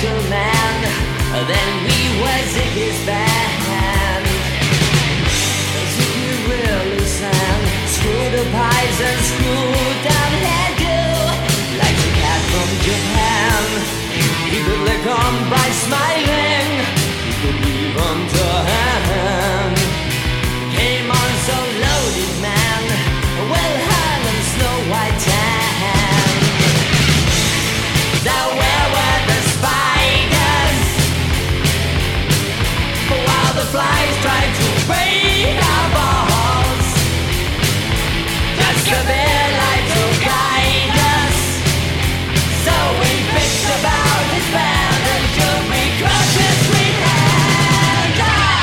gentleman. Then we were Ziggy's band. Ziggy really sang, screw the pies and screw down hairdo, like the cat from Japan. He could lick on by smiling, he could even turn hand. Came on so loaded, man, well hung in snow white tan. Now where were the spiders? While the flies tried to break our balls, just a bit like to guide us. So we bitched about his band and should we crush his sweet hand.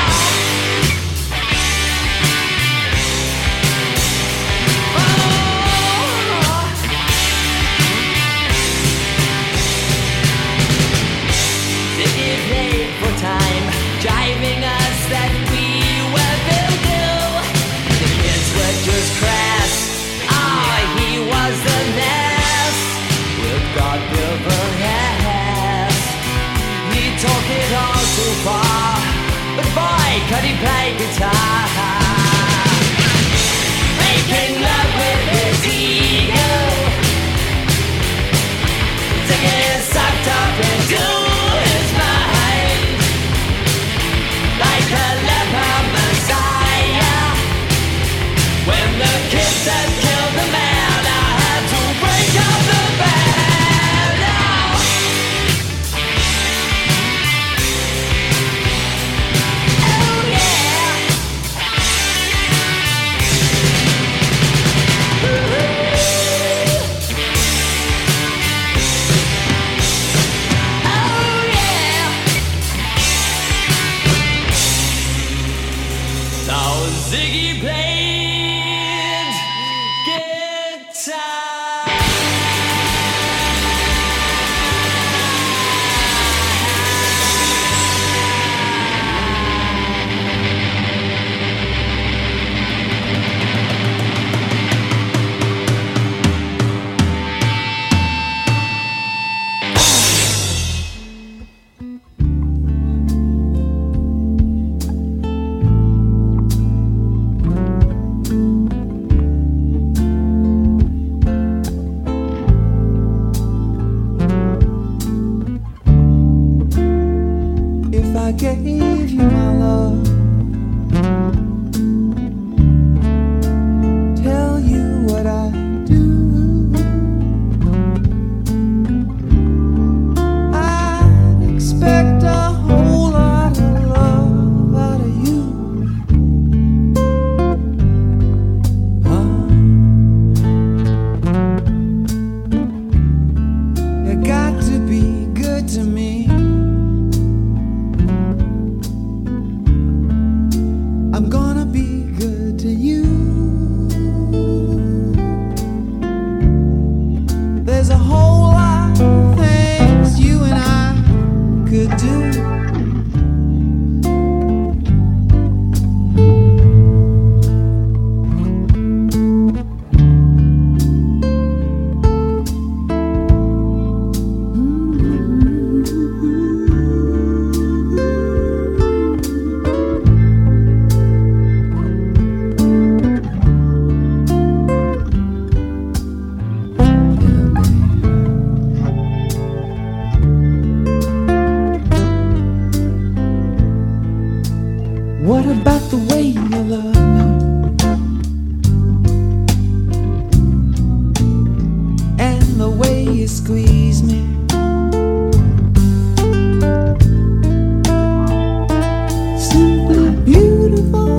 Ziggy played for time, driving us that we were voodoo. The kids were just crass. He was the nest with God-given ass. He took it all too far, but boy, could he play guitar. Making love with his ego, Ziggy sucked up into his mind like a leper messiah. When the kids had killed the man, I had to break up the band. Oh. Oh yeah. Oh yeah. So Ziggy played guitar. If I gave you my love, tell you what I do, I'd expect a whole lot of love out of you. You got to be good to me. I'm gonna be good to you. There's a whole lot of things you and I could do. What about the way you love me? And the way you squeeze me? Simply beautiful.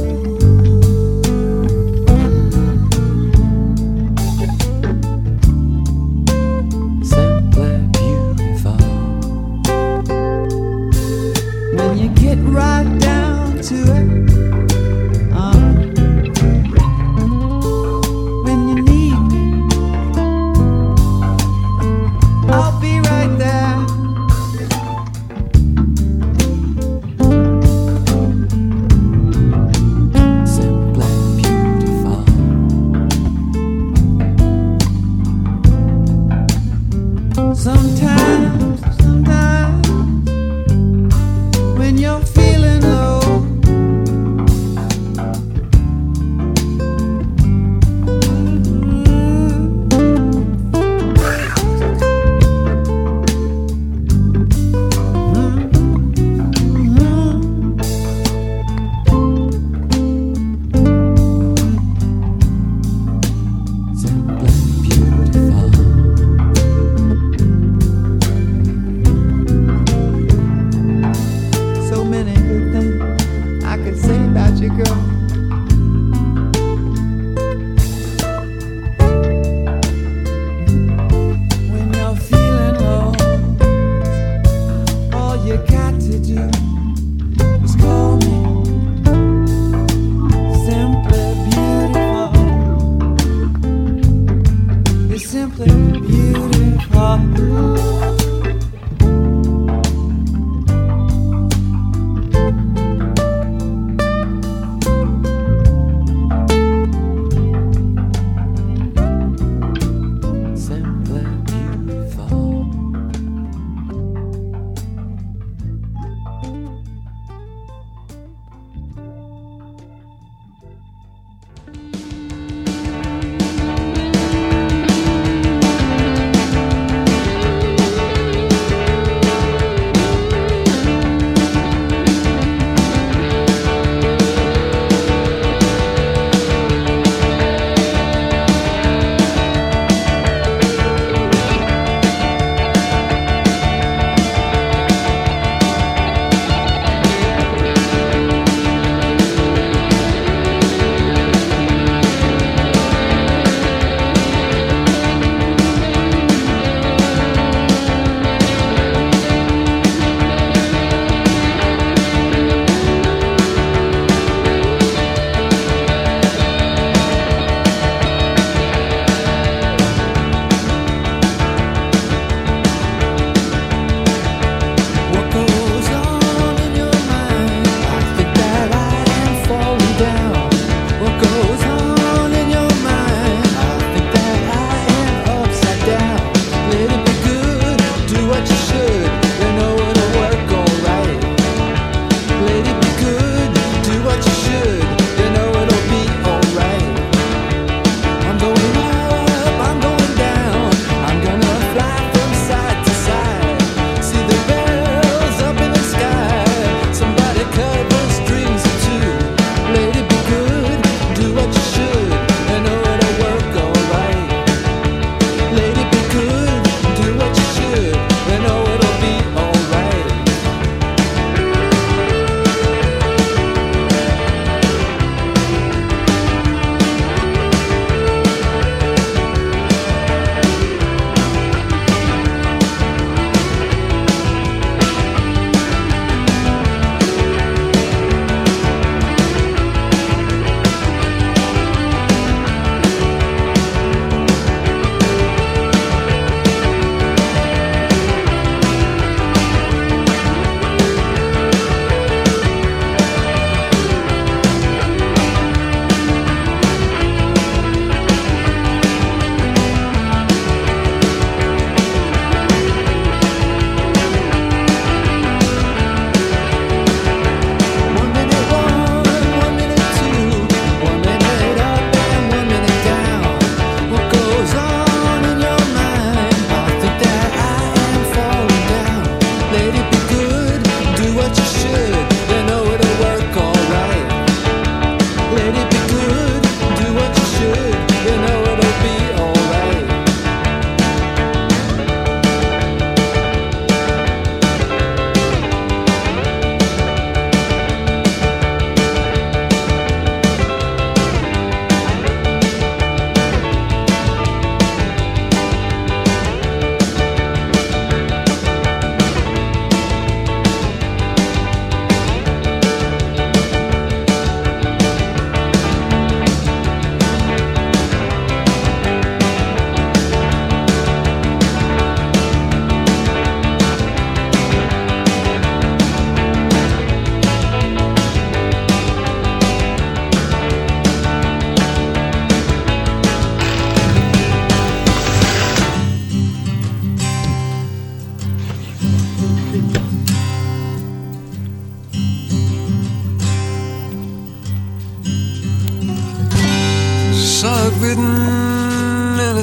Simply beautiful. When you get right down to it, when you need me, I'll be right there. Simply beautiful. Sometimes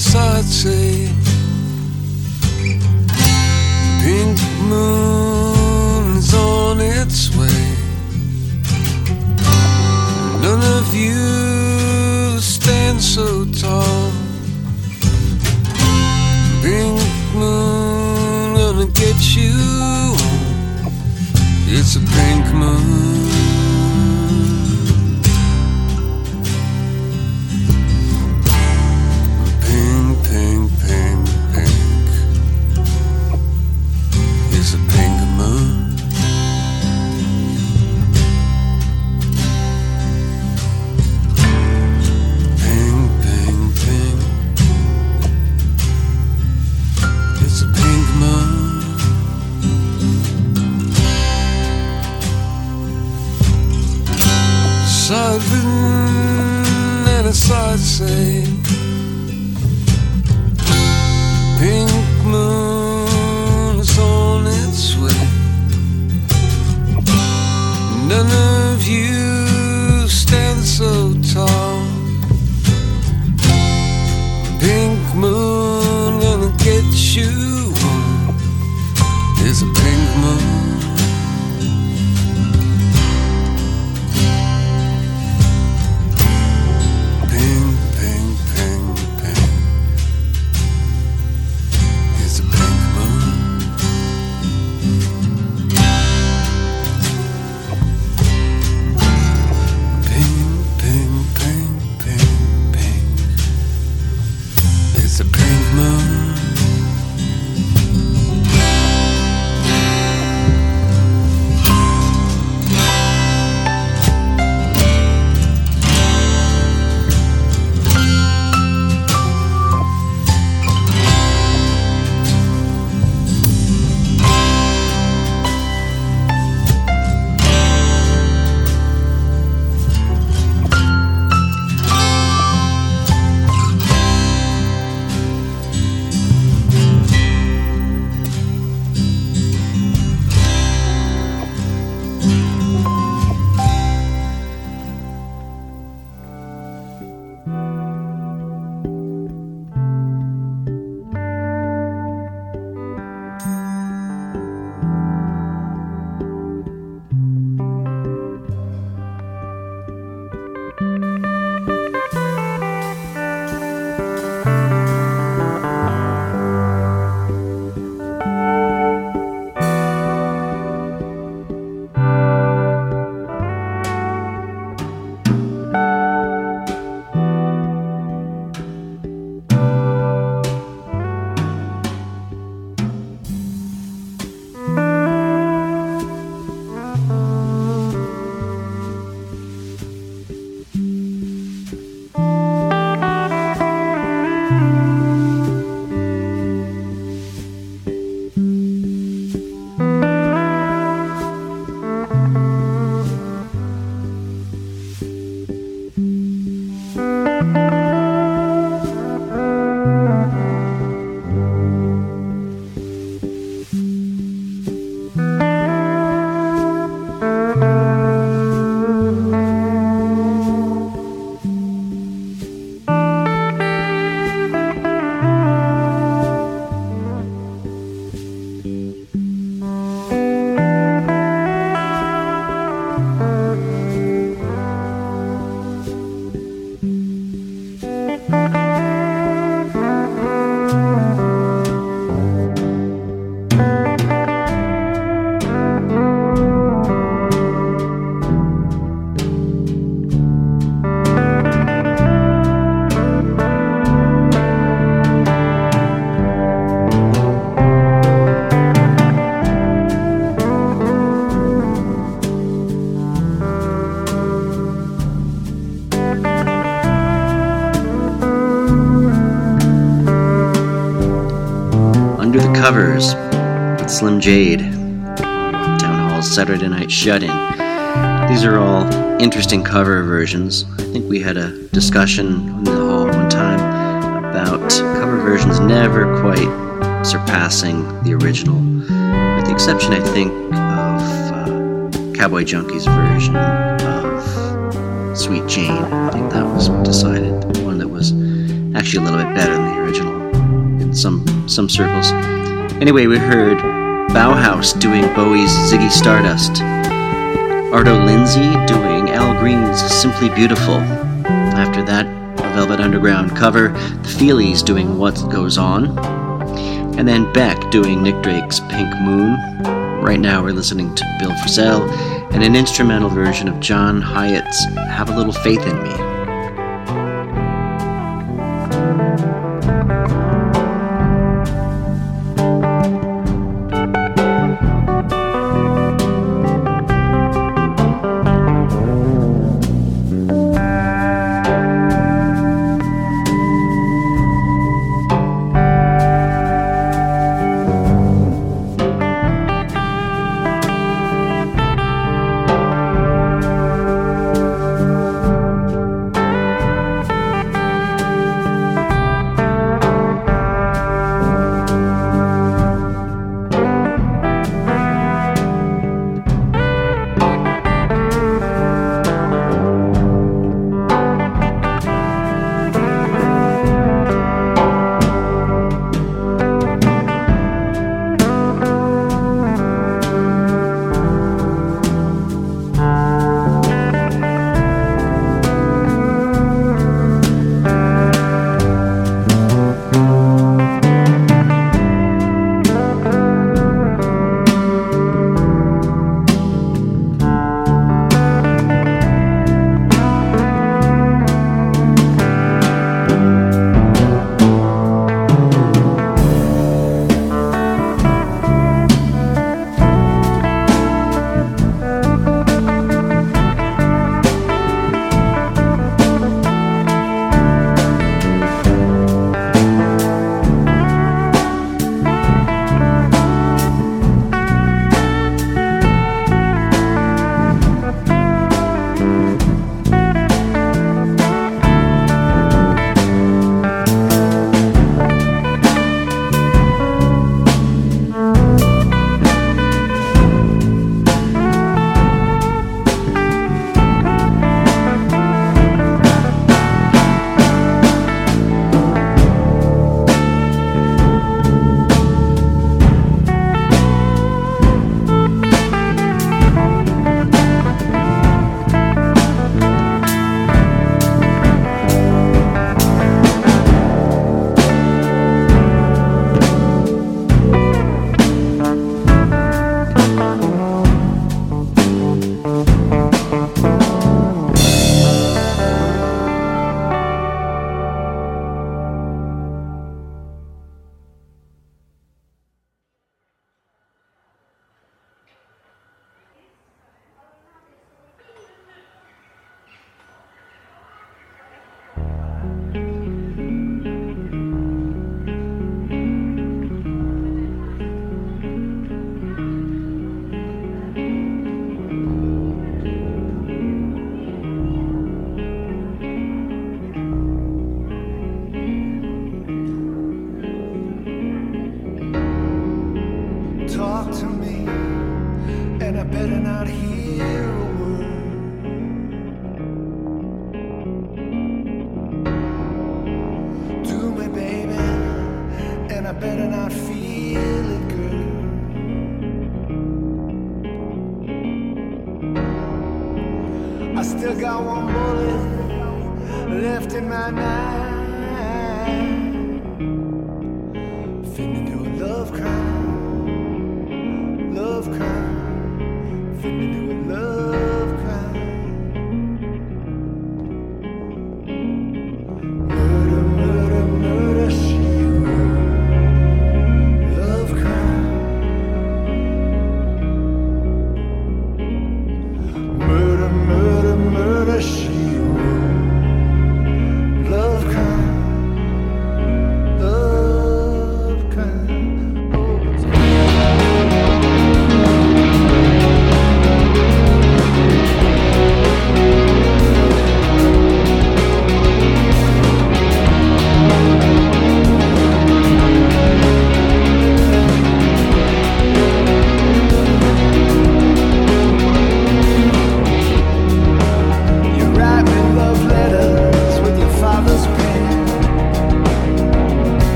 it's I'd say. Pink moon is on its way. None of you stand so tall. Pink moon gonna get you. It's a pink moon. Pink, pink, pink, pink. It's a pink moon. Pink, pink, pink. It's a pink moon. I've been and it's I'd say. Pink moon is on its way. None of you stand so tall. Pink moon gonna get you. It's a pink moon. Covers with Slim Jade, Town Hall's Saturday Night Shut-In. These are all interesting cover versions. I think we had a discussion in the hall one time about cover versions never quite surpassing the original, with the exception, I think, of Cowboy Junkies' version of Sweet Jane. I think that was decided, one that was actually a little bit better than the original. original in some circles. Anyway, we heard Bauhaus doing Bowie's Ziggy Stardust, Arto Lindsay doing Al Green's Simply Beautiful. After that, a Velvet Underground cover, the Feelies doing What Goes On, and then Beck doing Nick Drake's Pink Moon. Right now we're listening to Bill Frisell and an instrumental version of John Hyatt's Have a Little Faith in Me.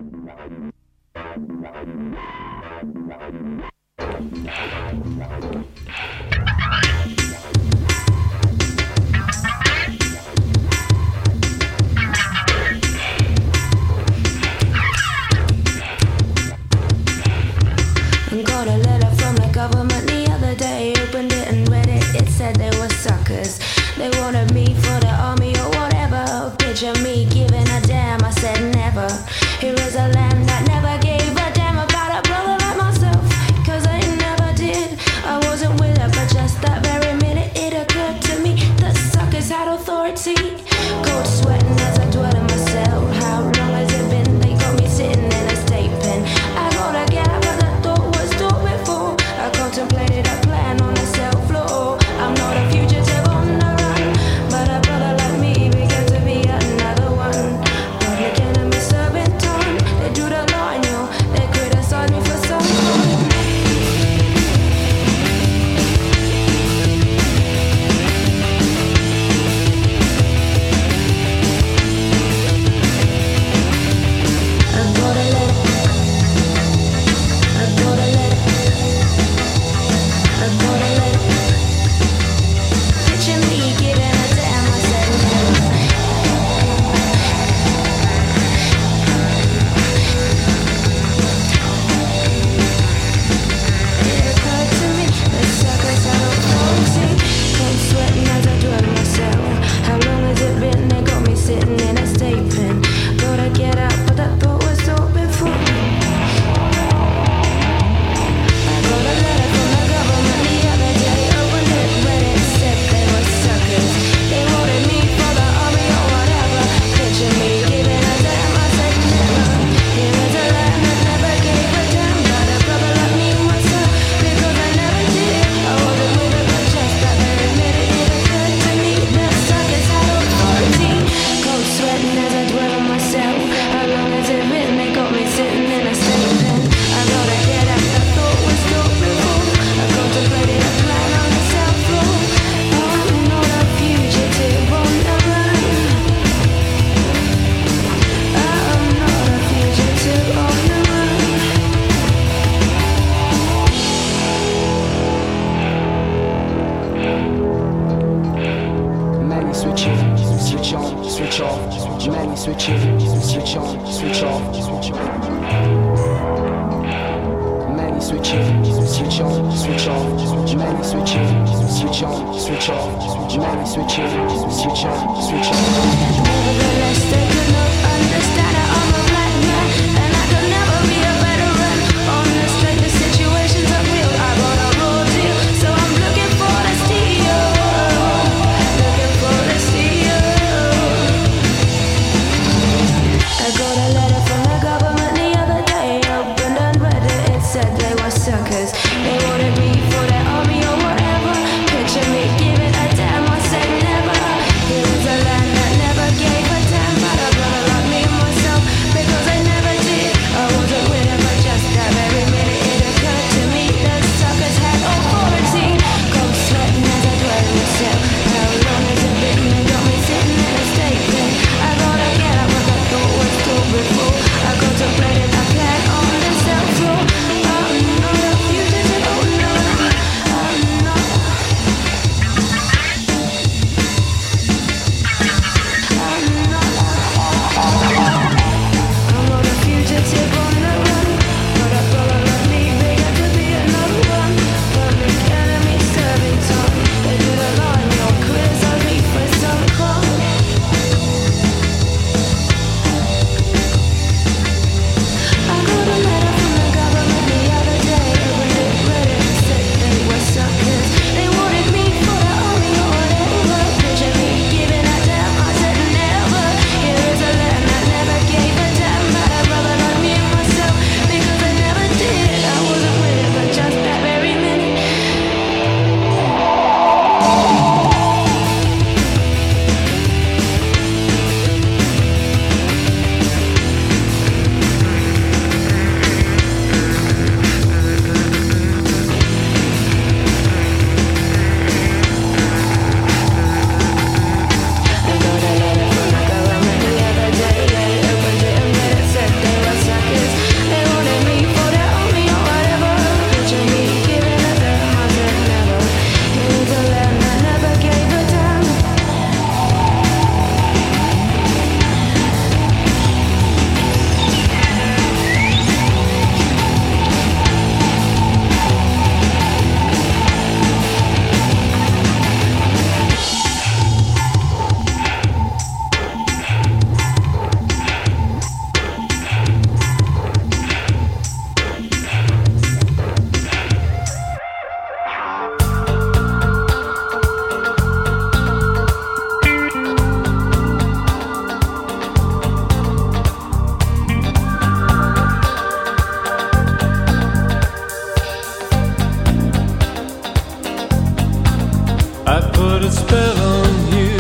Got a letter from the government the other day. Opened it and read it. It said they were suckers. They wanted me for the army or whatever. Picture me giving a damn. I said never. Here is a land that never gave a damn about a brother like myself. Cause I never did. I wasn't with it, but just that very minute it occurred to me that suckers had authority. Cold sweating as I dwell in my cell. How long has it been? They got me sitting in a state pen. I gotta get up, but that thought was thought before. I contemplated a plan on the cell floor. I'm not a fugitive on the run, but a brother like me began to be another one. Public enemy serving time. They drew the line, yo. They criticized me for some time. Giving a damn, I said never. Here is a land that never gave a damn. a spell on you.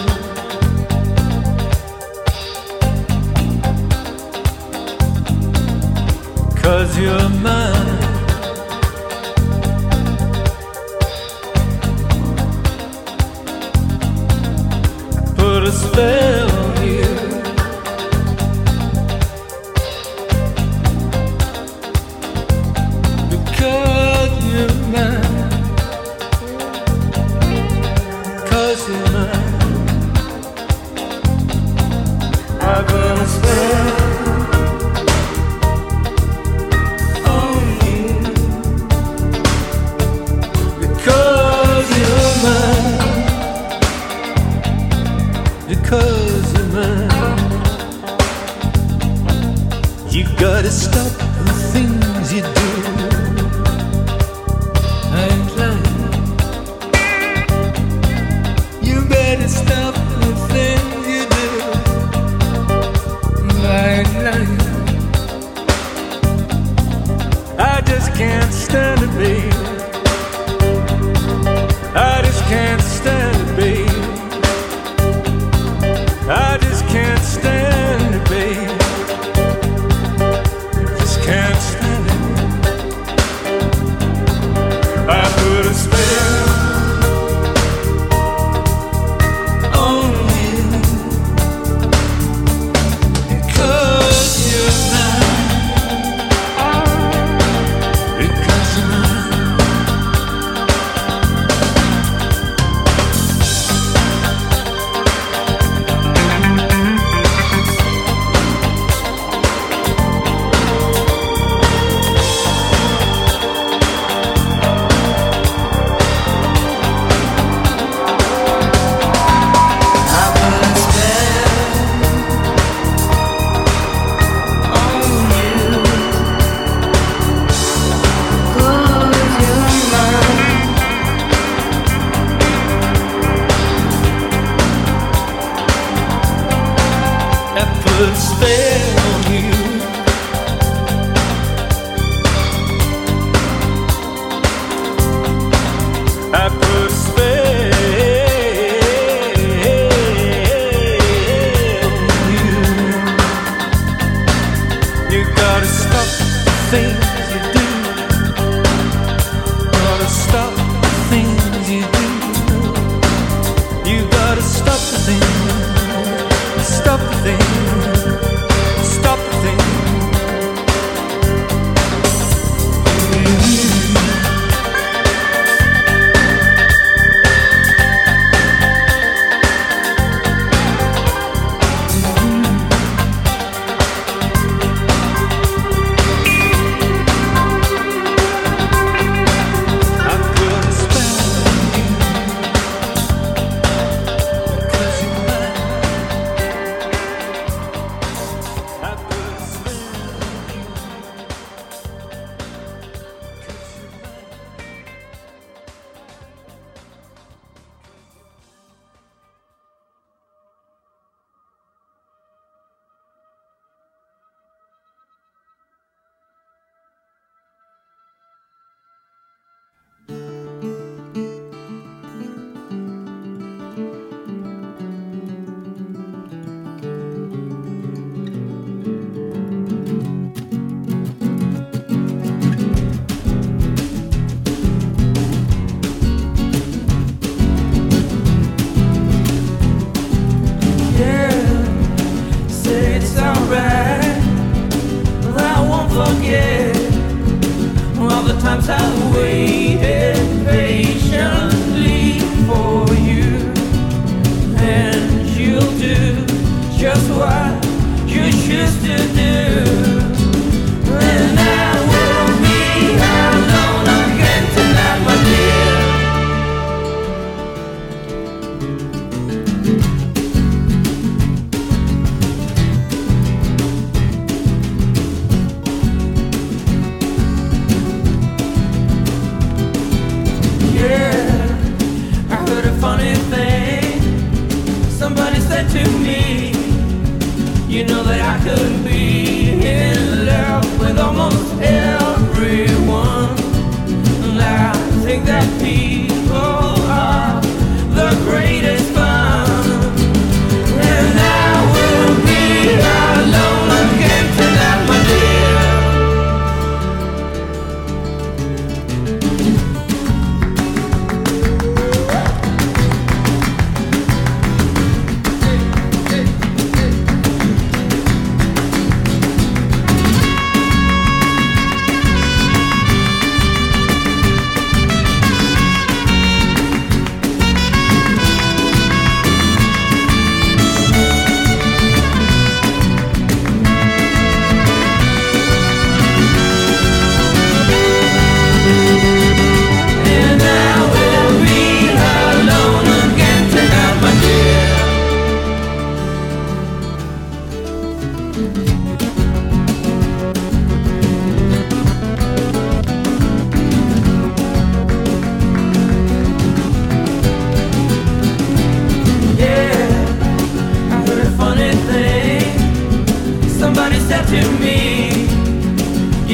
'Cause you're mine. Put a spell on you. Because you're mine. 'Cause you're mine. I put a spell on you. Because you're mine. Because you're mine. You gotta stop the things you do. I ain't lying. You better stop the things you do. I ain't lying. I just can't stand it, babe. I just can't stand it, babe. I just can't stand it, babe. Just can't stand it. I put a spell on you. Because you're mine. Because you're mine. Put a spell on you. I put a spell on you. You gotta stop the things you do. Gotta stop the things you do. You gotta stop the things. Stop the things. Stop the thing. I put a spell on you. 'Cause you're mine. I put a spell on you. 'Cause you're mine. Yeah, say it's alright, but I won't forget all the times I waited patiently for you, and you'll do just what you choose to do, and I will be alone again tonight, my dear.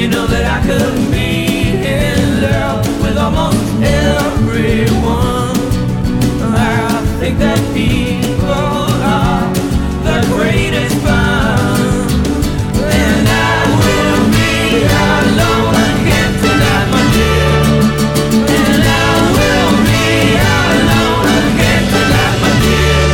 You know that I could be in love with almost everyone. I think that people are the greatest fun, and I will be alone again tonight, my dear. And I will be alone again tonight, my dear.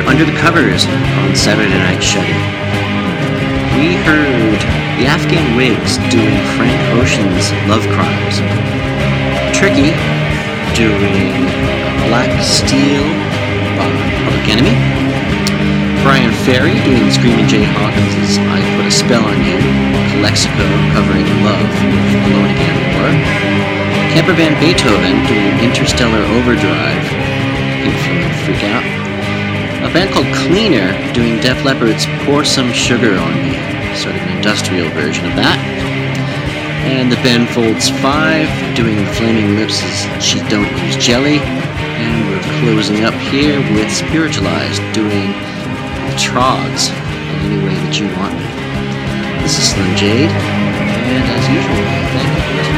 Under the Covers on Saturday Night Shut-In. We heard the Afghan Wigs doing Frank Ocean's Love Crimes. Tricky doing Black Steel by Public Enemy. Brian Ferry doing Screaming Jay Hawkins' I Put a Spell on You. Calexico covering Love with Alone Again War. Camper Van Beethoven doing Interstellar Overdrive. Pink Floyd Freak Out. A band called Cleaner doing Def Leppard's Pour Some Sugar on Me, sort of an industrial version of that. And the Ben Folds 5 doing Flaming Lips' She Don't Use Jelly. And we're closing up here with Spiritualized doing The Trogs in Any Way That You Want Me. This is Slim Jade, and as usual, thank you for listening.